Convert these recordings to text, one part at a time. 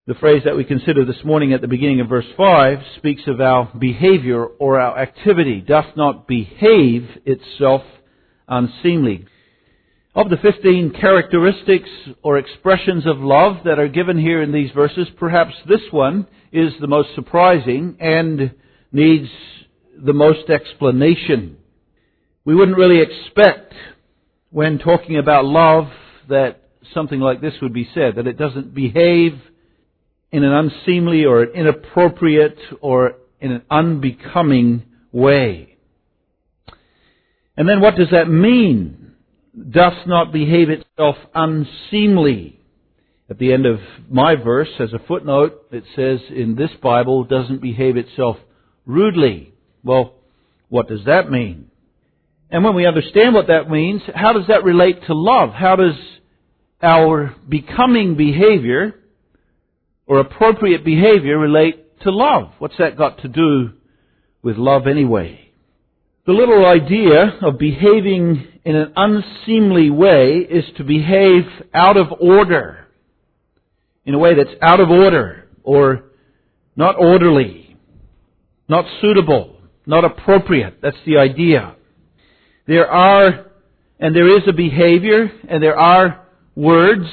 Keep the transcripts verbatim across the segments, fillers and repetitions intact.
The phrase that we consider this morning at the beginning of verse five speaks of our behavior or our activity doth not behave itself unseemly. Of the fifteen characteristics or expressions of love that are given here in these verses, perhaps this one is the most surprising and needs the most explanation. We wouldn't really expect, when talking about love, that something like this would be said, that it doesn't behave in an unseemly or an inappropriate or in an unbecoming way. And then what does that mean? Doth not behave itself unseemly. At the end of my verse, as a footnote, it says in this Bible, doesn't behave itself rudely. Well, what does that mean? And when we understand what that means, how does that relate to love? How does our becoming behavior or appropriate behavior relate to love? What's that got to do with love anyway? The little idea of behaving in an unseemly way is to behave out of order, in a way that's out of order, or not orderly, not suitable, not appropriate. That's the idea. There are, and there is a behavior, and there are words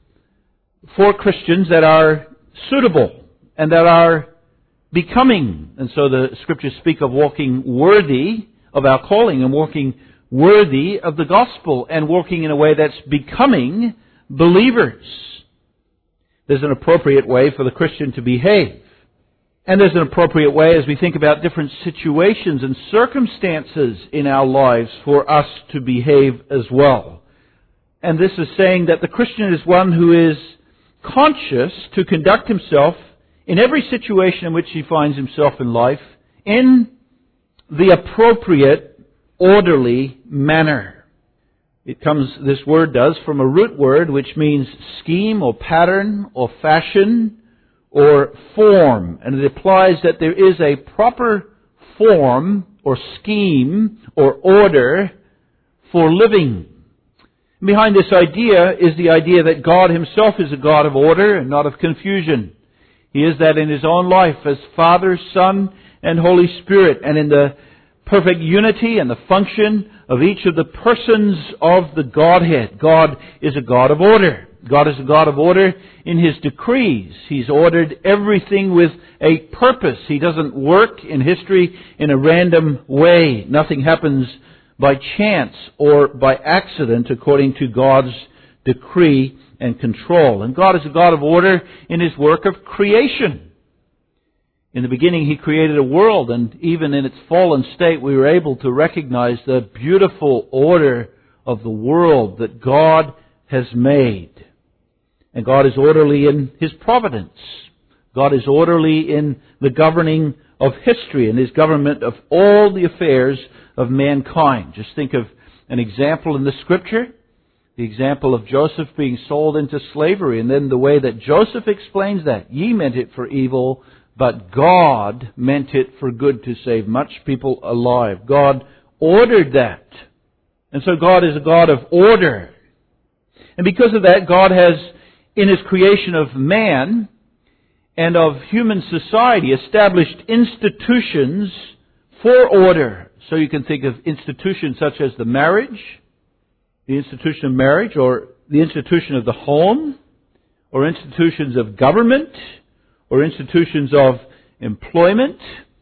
for Christians that are suitable and that are becoming. And so the Scriptures speak of walking worthy of our calling and walking worthy of the gospel and walking in a way that's becoming believers. There's an appropriate way for the Christian to behave. And there's an appropriate way as we think about different situations and circumstances in our lives for us to behave as well. And this is saying that the Christian is one who is conscious to conduct himself in every situation in which he finds himself in life in the appropriate, orderly manner. It comes, this word does, from a root word which means scheme or pattern or fashion or form. And it implies that there is a proper form or scheme or order for living. Behind this idea is the idea that God Himself is a God of order and not of confusion. He is that in His own life as Father, Son, and Holy Spirit, and in the perfect unity and the function of each of the persons of the Godhead. God is a God of order. God is a God of order in His decrees. He's ordered everything with a purpose. He doesn't work in history in a random way. Nothing happens by chance or by accident according to God's decree and control. And God is a God of order in His work of creation. In the beginning, He created a world, and even in its fallen state, we were able to recognize the beautiful order of the world that God has made. And God is orderly in His providence. God is orderly in the governing of history and His government of all the affairs of mankind. Just think of an example in the Scripture. The example of Joseph being sold into slavery, and then the way that Joseph explains that. Ye meant it for evil, but God meant it for good to save much people alive. God ordered that. And so God is a God of order. And because of that, God has, in His creation of man and of human society, established institutions for order. So you can think of institutions such as the marriage, the institution of marriage, or the institution of the home, or institutions of government, or institutions of employment,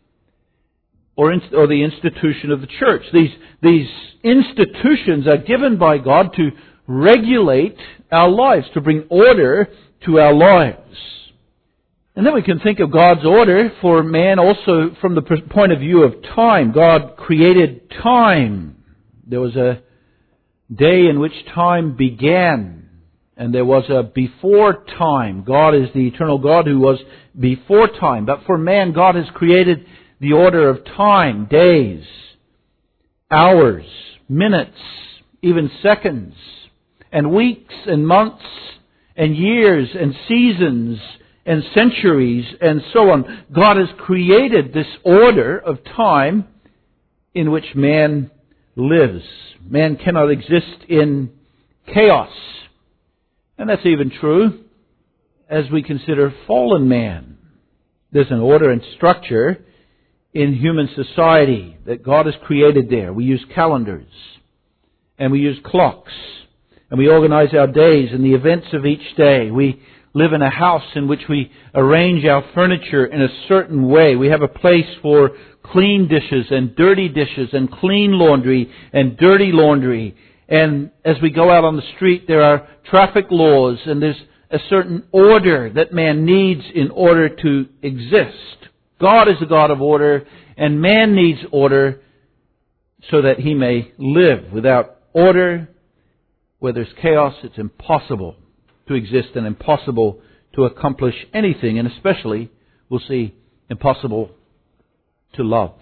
or, in, or the institution of the church. These, these institutions are given by God to regulate our lives, to bring order to our lives. And then we can think of God's order for man also from the point of view of time. God created time. There was a day in which time began. And there was a before time. God is the eternal God who was before time. But for man, God has created the order of time, days, hours, minutes, even seconds, and weeks and months and years and seasons and centuries and so on. God has created this order of time in which man lives. Man cannot exist in chaos. And that's even true as we consider fallen man. There's an order and structure in human society that God has created there. We use calendars, and we use clocks, and we organize our days and the events of each day. We live in a house in which we arrange our furniture in a certain way. We have a place for clean dishes and dirty dishes and clean laundry and dirty laundry. And as we go out on the street, there are traffic laws, and there's a certain order that man needs in order to exist. God is a God of order, and man needs order so that he may live. Without order, where there's chaos, it's impossible to exist and impossible to accomplish anything, and especially, we'll see, impossible to love.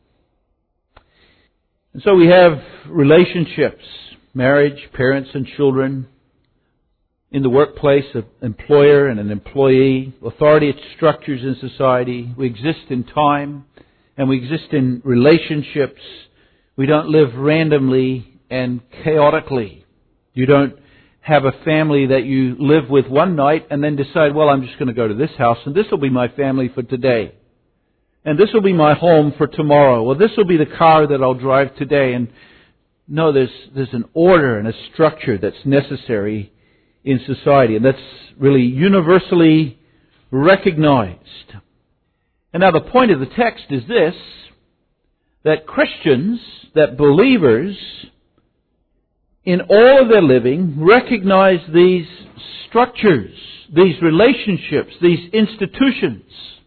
And so we have relationships, marriage, parents and children, in the workplace, an employer and an employee, authority structures in society. We exist in time, and we exist in relationships. We don't live randomly and chaotically. You don't have a family that you live with one night and then decide, well, I'm just going to go to this house, and this will be my family for today. And this will be my home for tomorrow. Well, this will be the car that I'll drive today. And no, there's there's an order and a structure that's necessary in society, and that's really universally recognized. And now the point of the text is this, that Christians, that believers, in all of their living, recognize these structures, these relationships, these institutions.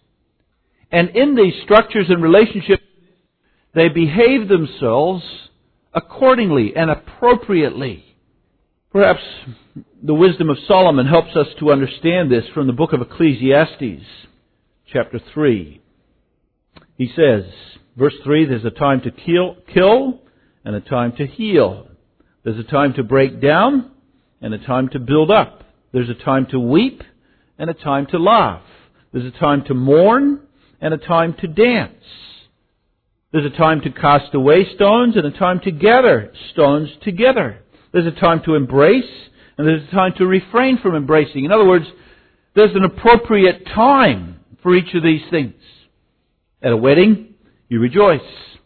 And in these structures and relationships, they behave themselves accordingly and appropriately. Perhaps the wisdom of Solomon helps us to understand this from the book of Ecclesiastes, chapter three. He says, verse three, there's a time to kill, kill and a time to heal. There's a time to break down and a time to build up. There's a time to weep and a time to laugh. There's a time to mourn and a time to dance. There's a time to cast away stones and a time to gather stones together. There's a time to embrace and there's a time to refrain from embracing. In other words, there's an appropriate time for each of these things. At a wedding, you rejoice.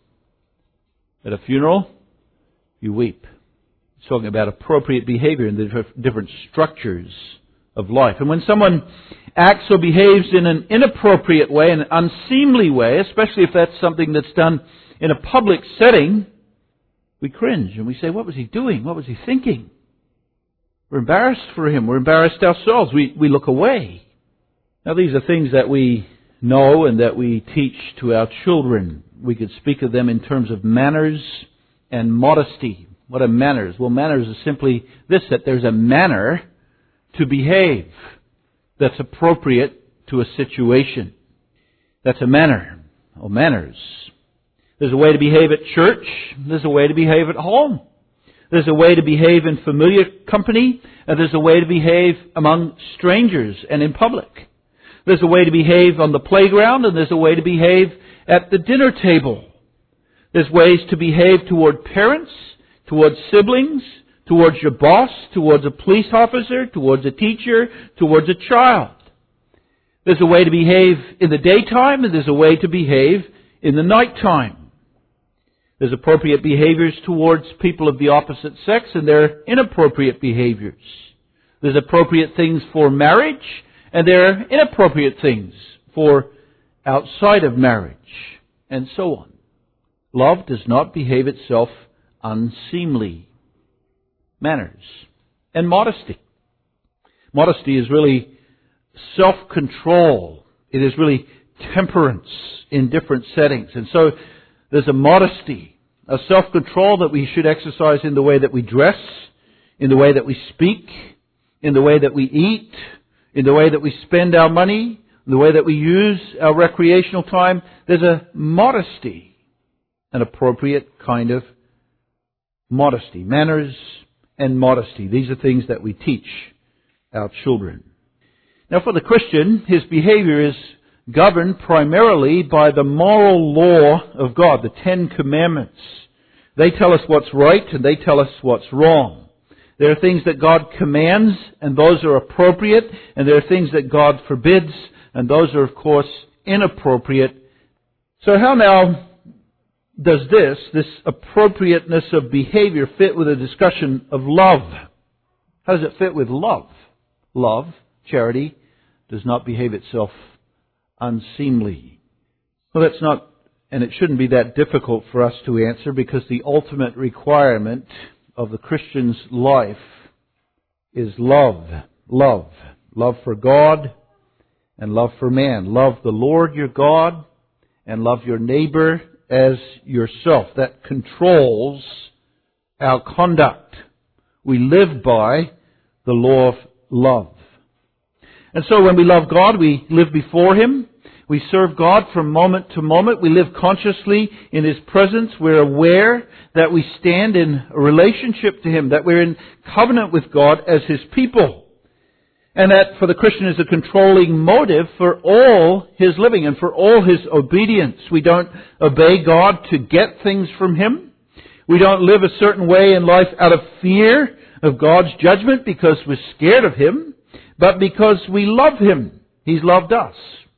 At a funeral, you weep. It's talking about appropriate behavior in the different structures of life. And when someone acts or behaves in an inappropriate way, an unseemly way, especially if that's something that's done in a public setting, we cringe and we say, what was he doing? What was he thinking? We're embarrassed for him. We're embarrassed ourselves. We, we look away. Now these are things that we know and that we teach to our children. We could speak of them in terms of manners and modesty. What are manners? Well, manners is simply this, that there's a manner to behave that's appropriate to a situation. That's a manner, or manners. There's a way to behave at church. There's a way to behave at home. There's a way to behave in familiar company, and there's a way to behave among strangers and in public. There's a way to behave on the playground, and there's a way to behave at the dinner table. There's ways to behave toward parents, towards siblings, towards your boss, towards a police officer, towards a teacher, towards a child. There's a way to behave in the daytime, and there's a way to behave in the nighttime. There's appropriate behaviors towards people of the opposite sex, and there are inappropriate behaviors. There's appropriate things for marriage, and there are inappropriate things for outside of marriage, and so on. Love does not behave itself unseemly. Manners and modesty. Modesty is really self-control. It is really temperance in different settings. And so there's a modesty, a self-control that we should exercise in the way that we dress, in the way that we speak, in the way that we eat, in the way that we spend our money, in the way that we use our recreational time. There's a modesty, an appropriate kind of modesty. Manners and modesty. These are things that we teach our children. Now for the Christian, his behavior is governed primarily by the moral law of God, the Ten Commandments. They tell us what's right and they tell us what's wrong. There are things that God commands, and those are appropriate, and there are things that God forbids, and those are, of course, inappropriate. So how now does this, this appropriateness of behavior, fit with a discussion of love? How does it fit with love? Love, charity, does not behave itself unseemly. Well, that's not, and it shouldn't be that difficult for us to answer, because the ultimate requirement of the Christian's life is love. Love. Love for God and love for man. Love the Lord your God and love your neighbor as yourself. That controls our conduct. We live by the law of love. And so when we love God, we live before Him. We serve God from moment to moment. We live consciously in His presence. We're aware that we stand in a relationship to Him, that we're in covenant with God as His people. And that for the Christian is a controlling motive for all his living and for all his obedience. We don't obey God to get things from Him. We don't live a certain way in life out of fear of God's judgment because we're scared of Him, but because we love Him. He's loved us.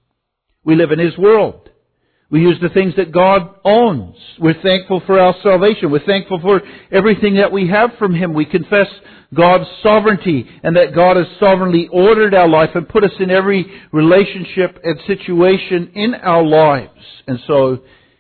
We live in His world. We use the things that God owns. We're thankful for our salvation. We're thankful for everything that we have from Him. We confess God's sovereignty and that God has sovereignly ordered our life and put us in every relationship and situation in our lives. And so,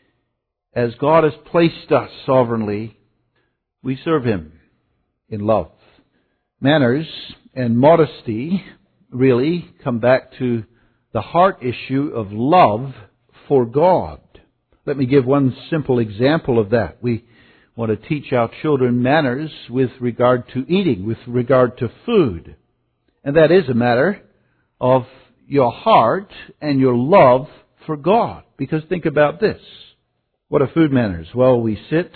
as God has placed us sovereignly, we serve Him in love. Manners and modesty really come back to the heart issue of love for God. Let me give one simple example of that. We want to teach our children manners with regard to eating, with regard to food. And that is a matter of your heart and your love for God. Because think about this. What are food manners? Well, we sit,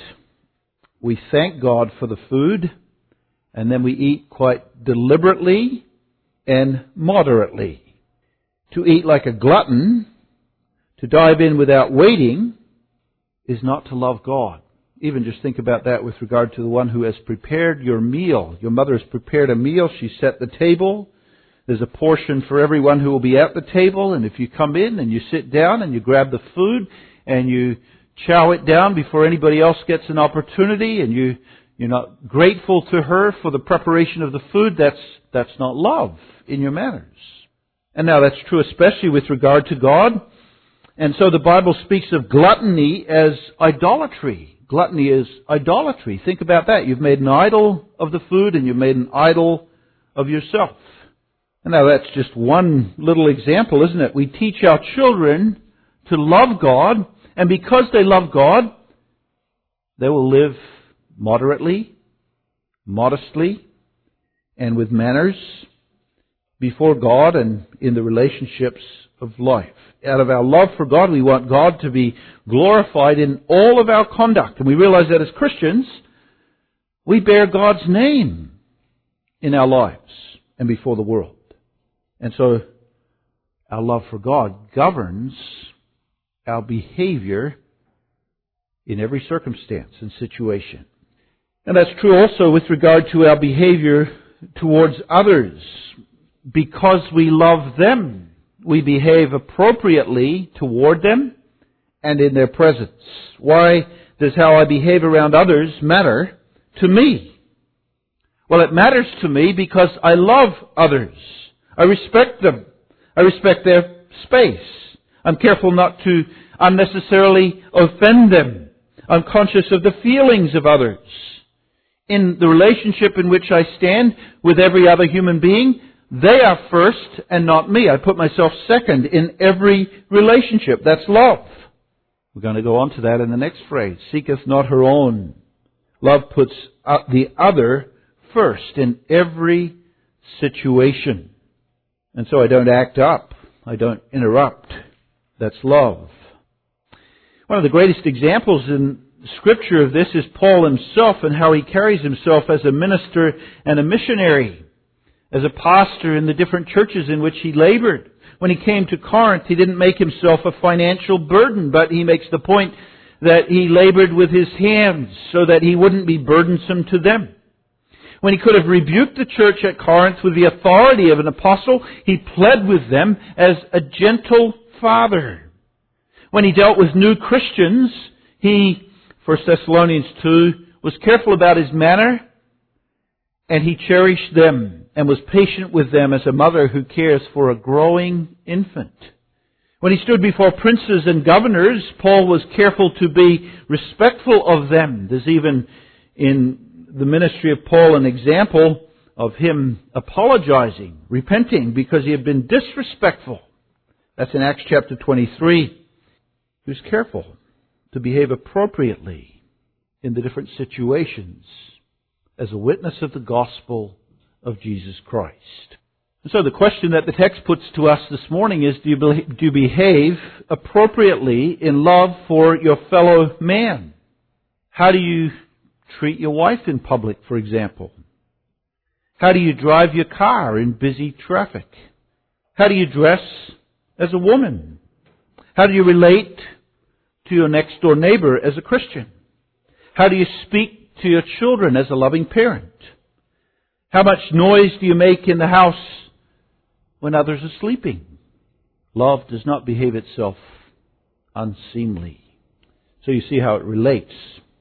we thank God for the food, and then we eat quite deliberately and moderately. To eat like a glutton, to dive in without waiting, is not to love God. Even just think about that with regard to the one who has prepared your meal. Your mother has prepared a meal. She set the table. There's a portion for everyone who will be at the table. And if you come in and you sit down and you grab the food and you chow it down before anybody else gets an opportunity, and you, you're not grateful to her for the preparation of the food, that's, that's not love in your manners. And now that's true especially with regard to God. And so the Bible speaks of gluttony as idolatry. Gluttony is idolatry. Think about that. You've made an idol of the food and you've made an idol of yourself. And now that's just one little example, isn't it? We teach our children to love God, and because they love God, they will live moderately, modestly, and with manners before God and in the relationships of life. Out of our love for God, we want God to be glorified in all of our conduct. And we realize that as Christians, we bear God's name in our lives and before the world. And so our love for God governs our behavior in every circumstance and situation. And that's true also with regard to our behavior towards others. Because we love them, we behave appropriately toward them and in their presence. Why does how I behave around others matter to me? Well, it matters to me because I love others. I respect them. I respect their space. I'm careful not to unnecessarily offend them. I'm conscious of the feelings of others. In the relationship in which I stand with every other human being, they are first and not me. I put myself second in every relationship. That's love. We're going to go on to that in the next phrase. Seeketh not her own. Love puts the other first in every situation. And so I don't act up. I don't interrupt. That's love. One of the greatest examples in Scripture of this is Paul himself and how he carries himself as a minister and a missionary. As a pastor in the different churches in which he labored. When he came to Corinth, he didn't make himself a financial burden, but he makes the point that he labored with his hands so that he wouldn't be burdensome to them. When he could have rebuked the church at Corinth with the authority of an apostle, he pled with them as a gentle father. When he dealt with new Christians, he, First Thessalonians two, was careful about his manner, and he cherished them and was patient with them as a mother who cares for a growing infant. When he stood before princes and governors, Paul was careful to be respectful of them. There's even in the ministry of Paul an example of him apologizing, repenting, because he had been disrespectful. That's in Acts chapter twenty-three. He was careful to behave appropriately in the different situations as a witness of the gospel of Jesus Christ. And so the question that the text puts to us this morning is, do you, be, do you behave appropriately in love for your fellow man? How do you treat your wife in public, for example? How do you drive your car in busy traffic? How do you dress as a woman? How do you relate to your next door neighbor as a Christian? How do you speak to your children as a loving parent? How much noise do you make in the house when others are sleeping? Love does not behave itself unseemly. So you see how it relates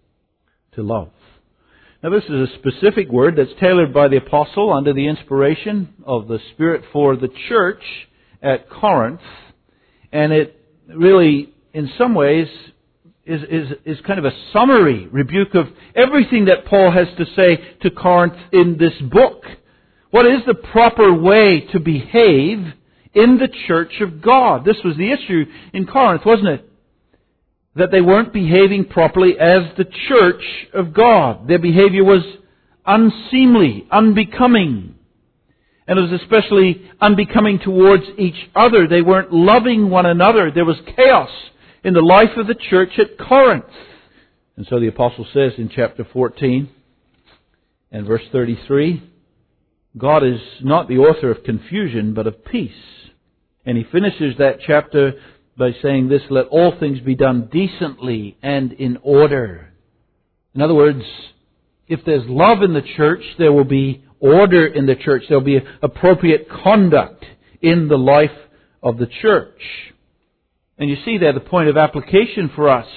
to love. Now this is a specific word that's tailored by the apostle under the inspiration of the Spirit for the church at Corinth. And it really, in some ways, is, is, is kind of a summary rebuke of everything that Paul has to say to Corinth in this book. What is the proper way to behave in the church of God? This was the issue in Corinth, wasn't it? That they weren't behaving properly as the church of God. Their behavior was unseemly, unbecoming. And it was especially unbecoming towards each other. They weren't loving one another. There was chaos in the life of the church at Corinth. And so the apostle says in chapter fourteen and verse thirty-three, God is not the author of confusion, but of peace. And he finishes that chapter by saying this, let all things be done decently and in order. In other words, if there's love in the church, there will be order in the church. There will be appropriate conduct in the life of the church. And you see there the point of application for us.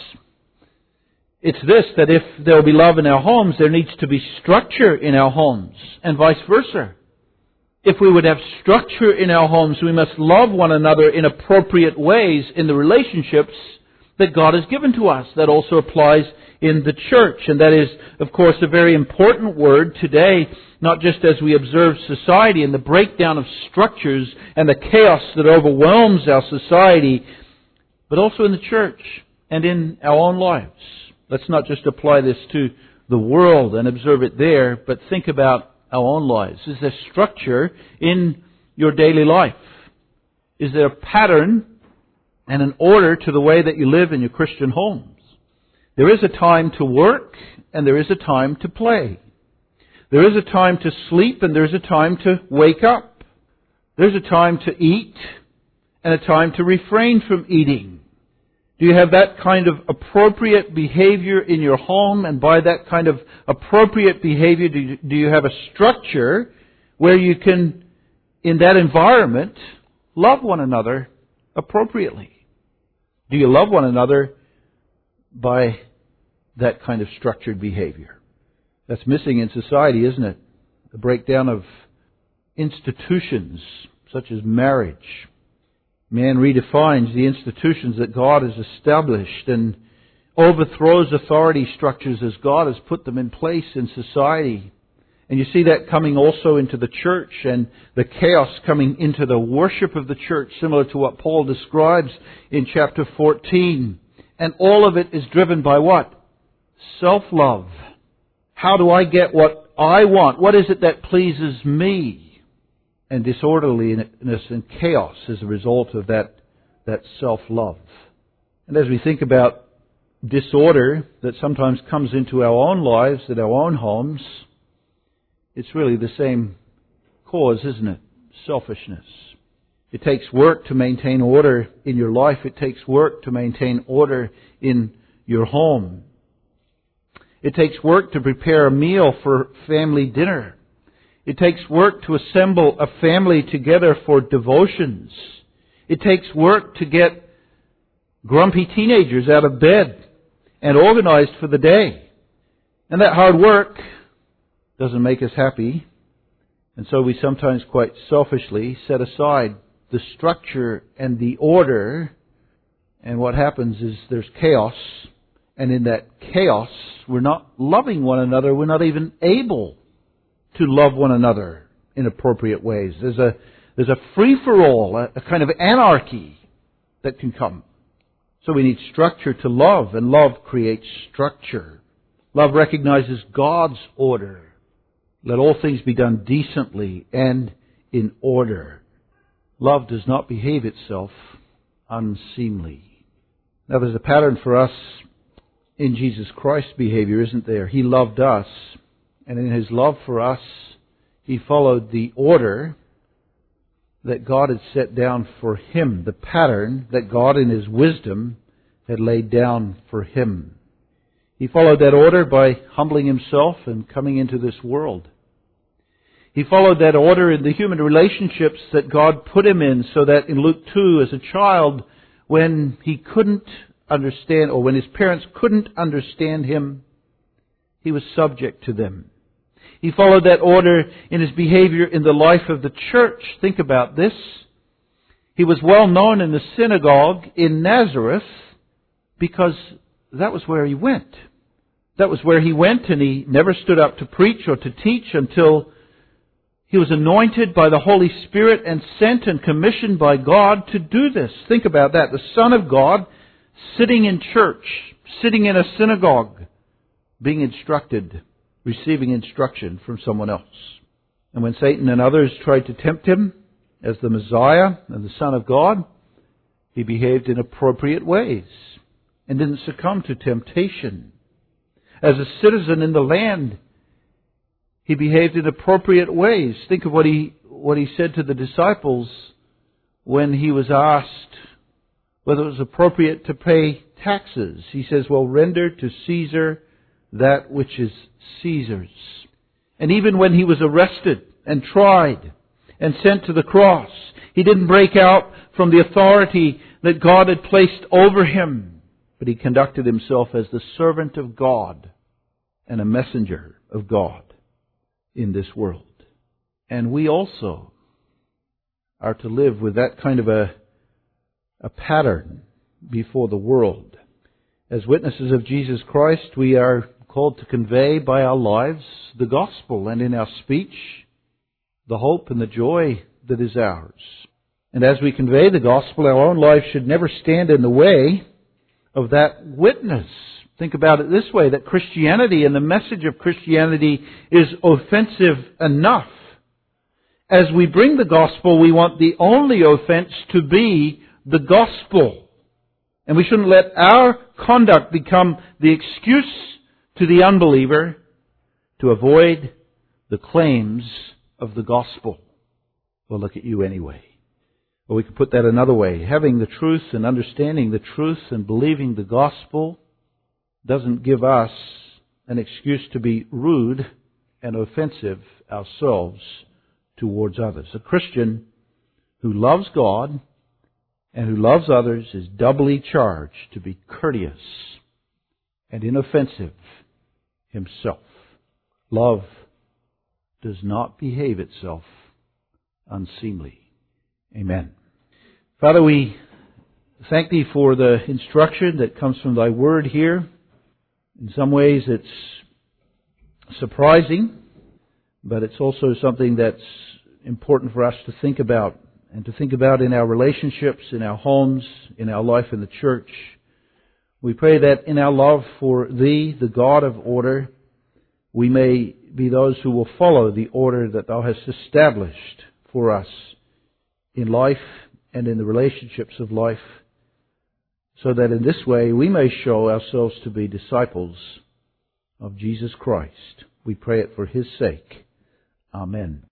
It's this, that if there will be love in our homes, there needs to be structure in our homes, and vice versa. If we would have structure in our homes, we must love one another in appropriate ways in the relationships that God has given to us. That also applies in the church. And that is, of course, a very important word today, not just as we observe society and the breakdown of structures and the chaos that overwhelms our society, but also in the church and in our own lives. Let's not just apply this to the world and observe it there, but think about our own lives. Is there structure in your daily life? Is there a pattern and an order to the way that you live in your Christian homes? There is a time to work and there is a time to play. There is a time to sleep and there is a time to wake up. There's a time to eat and a time to refrain from eating. Do you have that kind of appropriate behavior in your home? And by that kind of appropriate behavior, do you, do you have a structure where you can, in that environment, love one another appropriately? Do you love one another by that kind of structured behavior? That's missing in society, isn't it? The breakdown of institutions such as marriage. Man redefines the institutions that God has established and overthrows authority structures as God has put them in place in society. And you see that coming also into the church and the chaos coming into the worship of the church, similar to what Paul describes in chapter fourteen. And all of it is driven by what? Self-love. How do I get what I want? What is it that pleases me? And disorderliness and chaos as a result of that, that self-love. And as we think about disorder that sometimes comes into our own lives, in our own homes, it's really the same cause, isn't it? Selfishness. It takes work to maintain order in your life. It takes work to maintain order in your home. It takes work to prepare a meal for family dinner. It takes work to assemble a family together for devotions. It takes work to get grumpy teenagers out of bed and organized for the day. And that hard work doesn't make us happy. And so we sometimes quite selfishly set aside the structure and the order. And what happens is there's chaos. And in that chaos, we're not loving one another. We're not even able to love one another in appropriate ways. There's a, there's a free-for-all, a, a kind of anarchy that can come. So we need structure to love, and love creates structure. Love recognizes God's order. Let all things be done decently and in order. Love does not behave itself unseemly. Now there's a pattern for us in Jesus Christ's behavior, isn't there? He loved us, and in His love for us, He followed the order that God had set down for Him, the pattern that God in His wisdom had laid down for Him. He followed that order by humbling Himself and coming into this world. He followed that order in the human relationships that God put Him in, so that in Luke two, as a child, when he couldn't understand, or when his parents couldn't understand him, he was subject to them. He followed that order in His behavior in the life of the church. Think about this. He was well known in the synagogue in Nazareth because that was where He went. That was where He went, and He never stood up to preach or to teach until He was anointed by the Holy Spirit and sent and commissioned by God to do this. Think about that. The Son of God sitting in church, sitting in a synagogue, being instructed, receiving instruction from someone else. And when Satan and others tried to tempt Him as the Messiah and the Son of God, He behaved in appropriate ways and didn't succumb to temptation. As a citizen in the land, He behaved in appropriate ways. Think of what he what he said to the disciples when He was asked whether it was appropriate to pay taxes. He says, well, render to Caesar that which is Caesar's. And even when He was arrested and tried and sent to the cross, He didn't break out from the authority that God had placed over Him, but He conducted Himself as the servant of God and a messenger of God in this world. And we also are to live with that kind of a, a pattern before the world. As witnesses of Jesus Christ, we are called to convey by our lives the gospel, and in our speech, the hope and the joy that is ours. And as we convey the gospel, our own life should never stand in the way of that witness. Think about it this way, that Christianity and the message of Christianity is offensive enough. As we bring the gospel, we want the only offense to be the gospel. And we shouldn't let our conduct become the excuse to the unbeliever to avoid the claims of the gospel. Well, look at you anyway. Or we could put that another way. Having the truth and understanding the truth and believing the gospel doesn't give us an excuse to be rude and offensive ourselves towards others. A Christian who loves God and who loves others is doubly charged to be courteous and inoffensive himself. Love does not behave itself unseemly. Amen. Father, we thank Thee for the instruction that comes from Thy Word here. In some ways it's surprising, but it's also something that's important for us to think about, and to think about in our relationships, in our homes, in our life in the church. We pray that in our love for Thee, the God of order, we may be those who will follow the order that Thou hast established for us in life and in the relationships of life, so that in this way we may show ourselves to be disciples of Jesus Christ. We pray it for His sake. Amen.